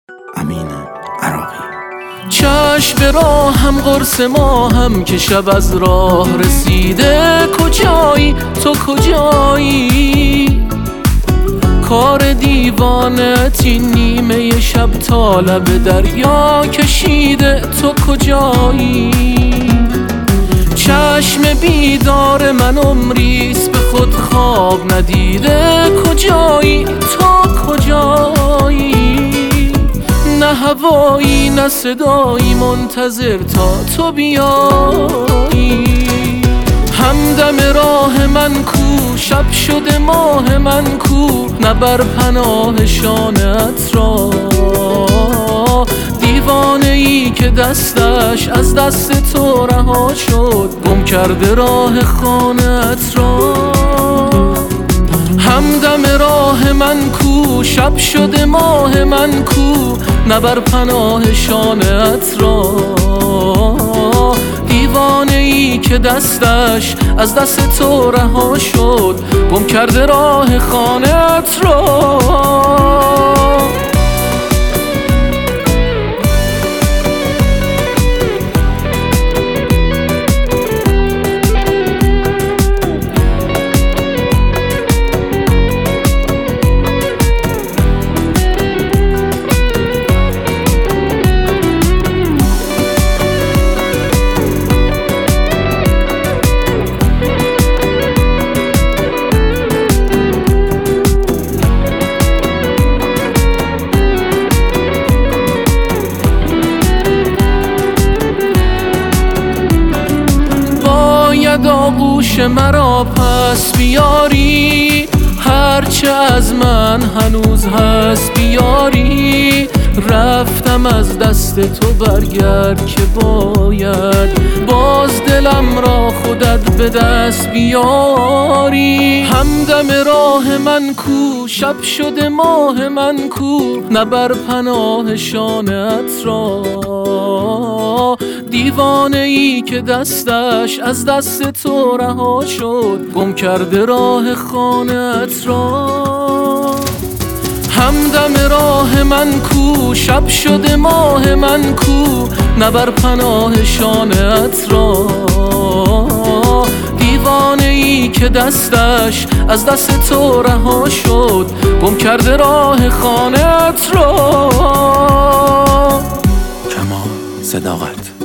امین عراقی. چشم به راه هم قرص ما هم که شب از راه رسیده. کجایی تو کجایی؟ کار دیوانت این نیمه شب تا لب دریا کشیده. تو کجایی؟ چشم بیدار من عمریست به خود خواب ندیده. کجایی تو کجایی؟ نه هوایی نه صدایی منتظر تا تو بیایی. همدم راه من کو، شب شده ماه من کو، نه بر پناه شانت را. دیوانه ای که دستش از دست تو رها شد، گم کرده راه خانت را. همدم راه من کو، شب شده ماه من کو، نه بر پناه شانت را. دیوانه ای که دستش از دست تو رها شد، گم کرده راه خانت را. آغوش مرا پس بیاری، هرچه از من هنوز هست بیاری. رفتم از دست تو برگرد که باید باز دلم را خودت به دست بیاری. همدم راه من کو، شب شده ماه من کو، نه بر پناه شانت را. دیوانه ای که دستش از دست تو رها شد، گم کرده راه خانت را. همدم راه من کو، شب شده ماه من کو، نه بر پناه شانت را. دیوانه ای که دستش از دست تو رها شد، گم کرده راه خانت را. کمال صداقت.